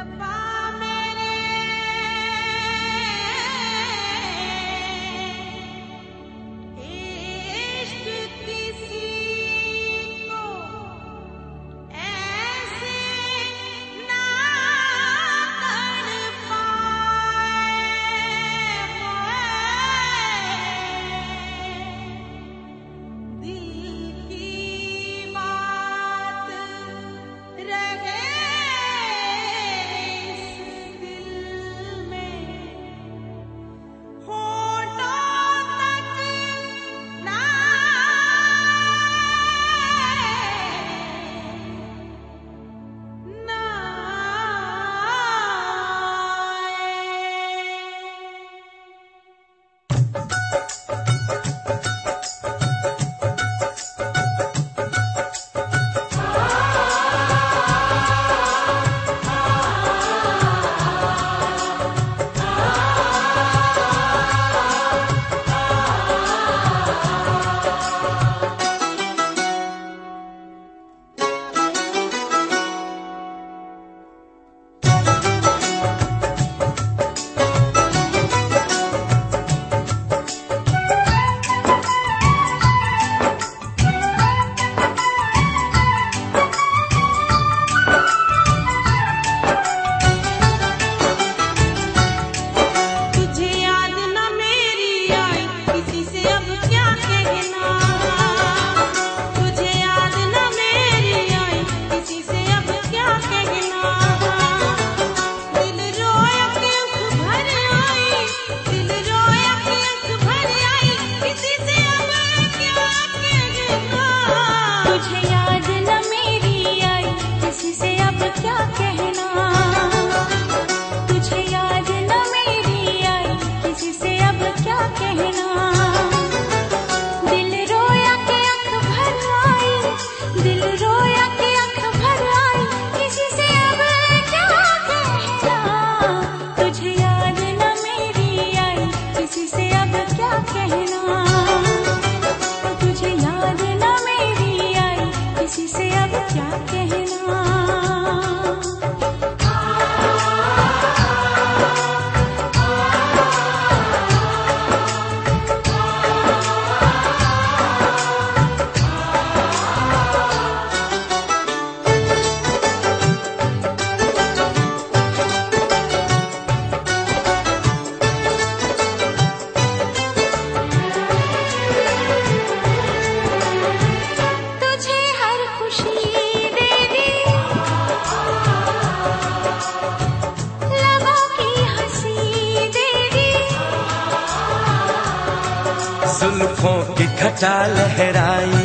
जुल्फों की घटा लहराई,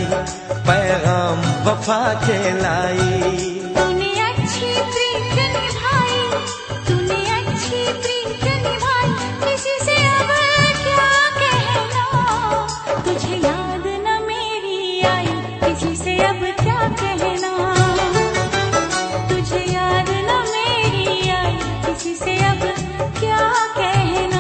पैगाम वफा के लाई। तूने अच्छी प्रीत निभाई, तूने अच्छी प्रीत निभाई, किसी से अब क्या कहना। तुझे याद न मेरी आई, किसी से अब क्या कहना। तुझे याद न मेरी आई, किसी से अब क्या कहना।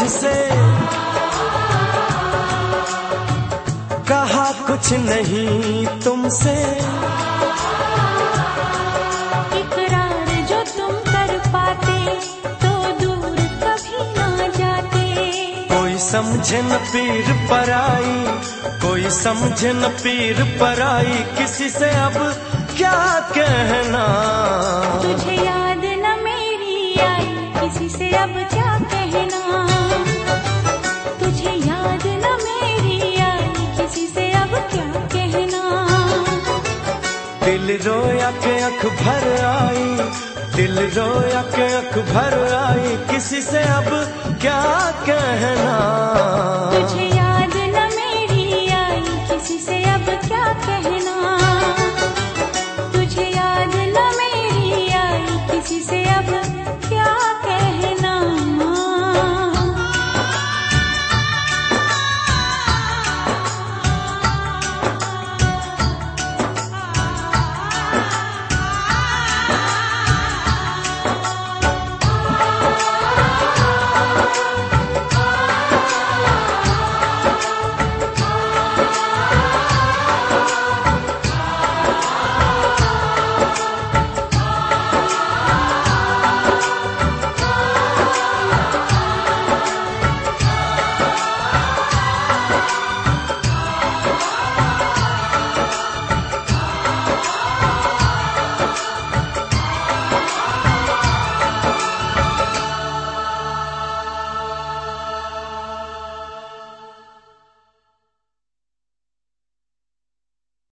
से कहा कुछ नहीं तुमसे, इकरार जो तुम कर पाते तो दूर कभी ना जाते। कोई समझे न पीर पराई, कोई समझे न पीर पराई, किसी से अब क्या कहना। तुझे याद न मेरी आई, किसी से अब क्या कहना। तुझे याद न मेरी आई, किसी से अब क्या कहना। दिल रोया के अख भर आई, दिल रोया के अख भर आई, किसी से अब क्या कहना। तुझे